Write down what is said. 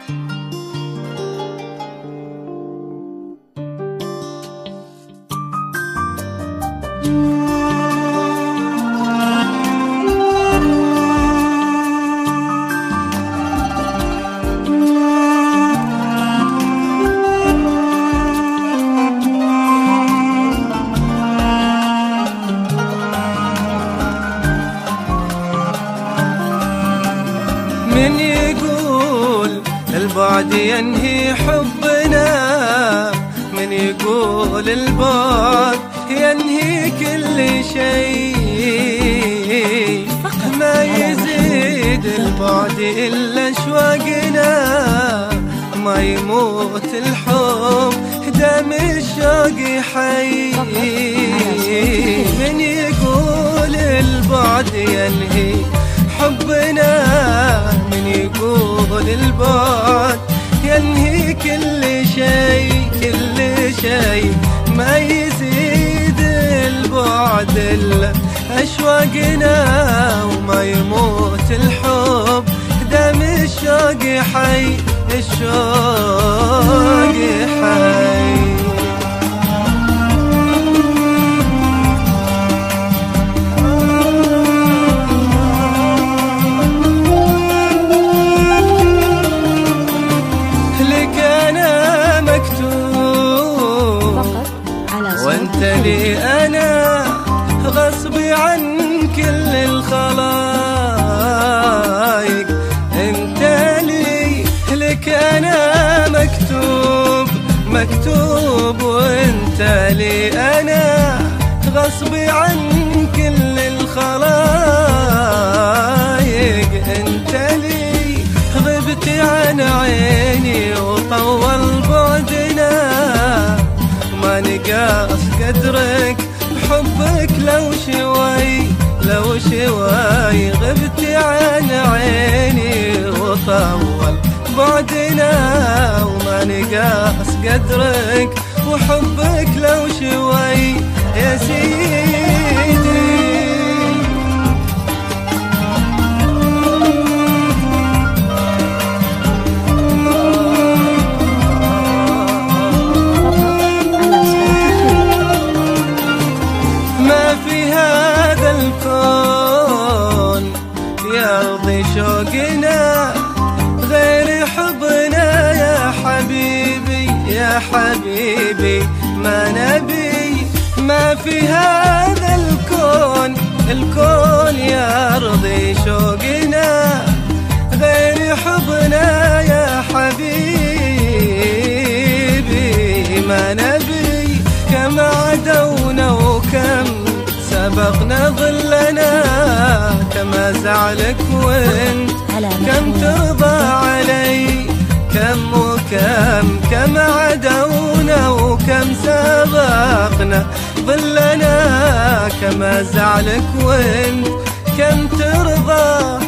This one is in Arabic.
من يقول البعد ينهي حبنا، من يقول البعد ينهي كل شيء، ما يزيد البعد إلا أشواقنا، ما يموت الحب دام الشوق حي. من يقول البعد ينهي حبنا، من يقول البعد ينهي كل شيء، كل شيء، ما يزيد البعد إلا أشواقنا، وما يموت الحب دام الشوق حي، الشوق حي. وانت لي انا غصبي عن كل الخلايق، انت لي لك انا مكتوب مكتوب، وانت لي انا غصبي عن كل الخلايق، انت لي غبت عن عيني وطول بعدنا، ما نقاس قدرك بحبك لو شوي لو شوي، غبت عن عيني وطول بعدنا، وما نقاس قدرك وحبك لو شوي يا سيدي. يرضي شوقنا غير حبنا يا حبيبي يا حبيبي، ما نبي ما في هذا الكون، الكون يرضي شوقنا غير حبنا يا حبيبي، ما نبي كم عدونا وكم سبقنا ظلنا، كما زعلك وانت كم ترضى علي، كم وكم كم عدونا وكم سبقنا ظلنا، كما زعلك وانت كم ترضى